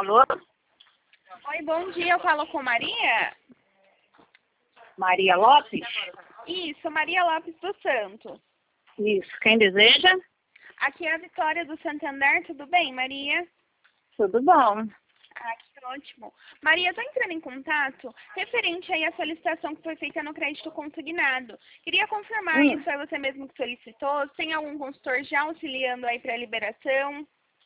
Alô? Oi, bom dia. Eu falo com Maria? Maria Lopes? Isso, Maria Lopes dos Santos. Isso. Quem deseja? Aqui é a Vitória do Santander. Tudo bem, Maria? Tudo bom. Ah, que ótimo. Maria, eu estou entrando em contato referente aí à solicitação que foi feita no crédito consignado. Queria confirmar isso, é você mesmo que solicitou? Tem algum consultor já auxiliando aí para a liberação?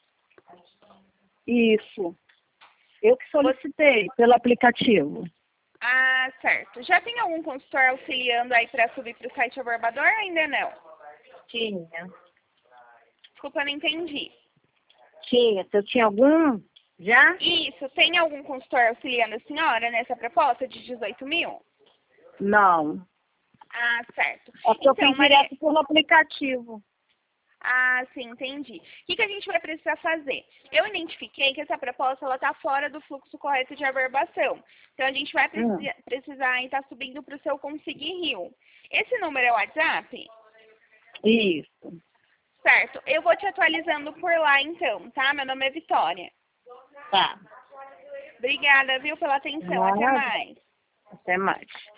Isso. Eu que solicitei pelo aplicativo. Ah, certo. Já tem algum consultor auxiliando aí para subir para o site Averbador ou ainda não? Tinha. Desculpa, não entendi. Tinha. Se eu tinha algum? Já? Isso. Tem algum consultor auxiliando a senhora nessa proposta de 18 mil? Não. Ah, certo. É que eu Então, fiz direto pelo aplicativo. Ah, sim, entendi. O que a gente vai precisar fazer? Eu identifiquei que essa proposta está fora do fluxo correto de averbação. Então, a gente vai precisar estar subindo para o seu Conseguir Rio. Esse número é o WhatsApp? Isso. Certo. Eu vou te atualizando por lá, então, tá? Meu nome é Vitória. Tá. Obrigada, viu, pela atenção. Até mais. Até mais.